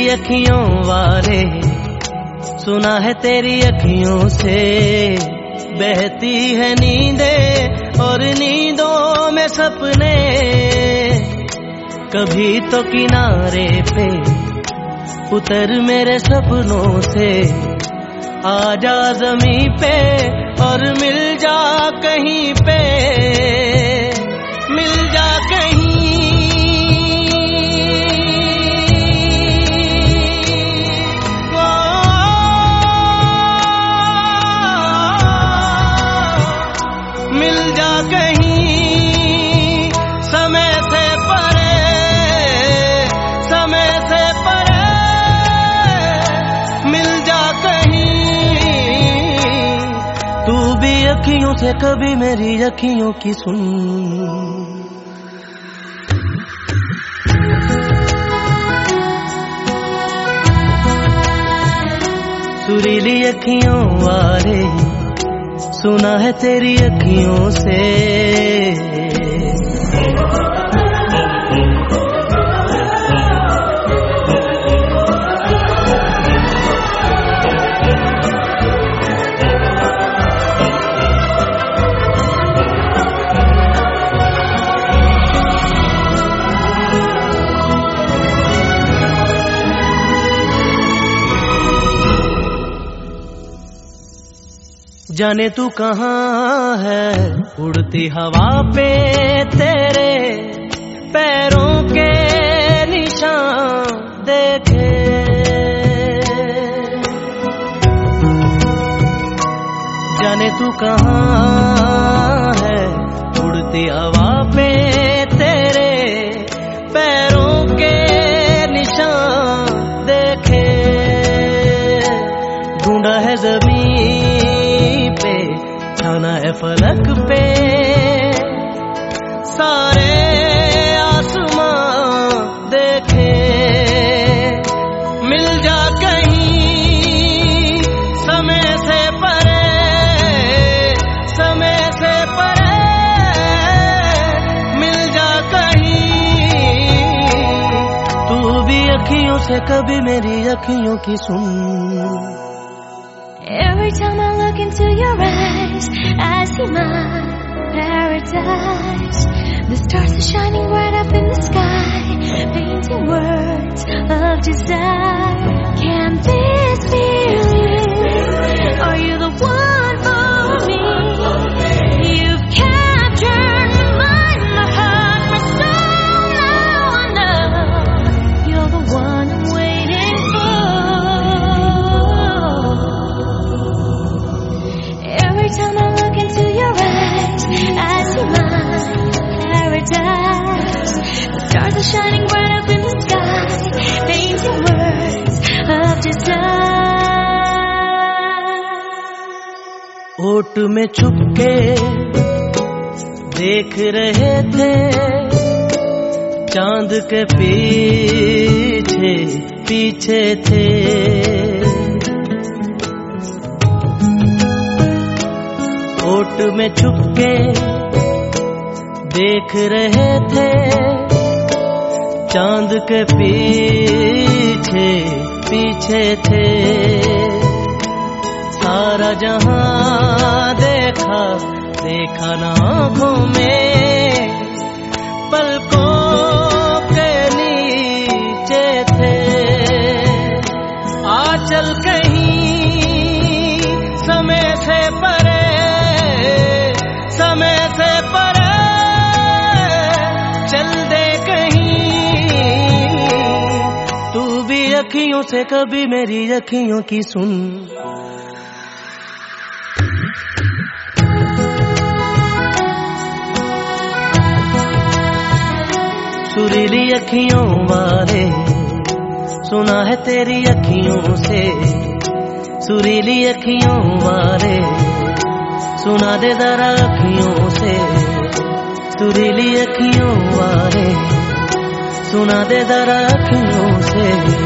अखियों वाले, सुना है तेरी अखियों से बहती है नींदें और नींदों में सपने। कभी तो किनारे पे उतर मेरे सपनों से, आजा ज़मीं पे और मिल जा कहीं पे, मिल जा कहीं। मिल जा कहीं समय से परे, समय से परे। मिल जा कहीं तू भी अखियों से कभी मेरी अखियों की सुन। सुरीली अखियों वाले, सुना है तेरी अखियों से। जाने तू कहाँ है उड़ती हवा पे, तेरे पैरों के निशान देखे। जाने तू कहाँ है उड़ती हवा पे, तेरे पैरों के निशान देखे। ढूंढा है ज़मीन पे, छाना है फलक पे, सारे आसमां देखे। मिल जा कहीं समय से परे, समय से परे। मिल जा कहीं तू भी अखियों से कभी मेरी अखियों की सुन। Every time I look into your eyes, I see my paradise. The stars are shining bright up in the sky, painting words of desire. Can this be real? Are you the one for me? You've captured my mind, my heart, my soul. Now I know you're the one I'm waiting for. Every time I look into your eyes, I see my paradise. The stars are shining bright up in the sky, painting words of desire. ओट में छुपके देख रहे थे, चांद के पीछे पीछे थे। ओट में छुपके देख रहे थे, चांद के पीछे पीछे थे। सारा जहां देखा, देखा ना आँखों में, पलकों के नीचे थे। आ चल कहीं समय से परे, समय से परे। चल दे कहीं तू भी अखियों से कभी मेरी अखियों की सुन। सुरीली अखियों वाले, सुना है तेरी अखियों से। सुरीली अखियों वाले, सुना दे जरा अखियों से। सुरीली अखियों वाले, सुना दे जरा अखियों से।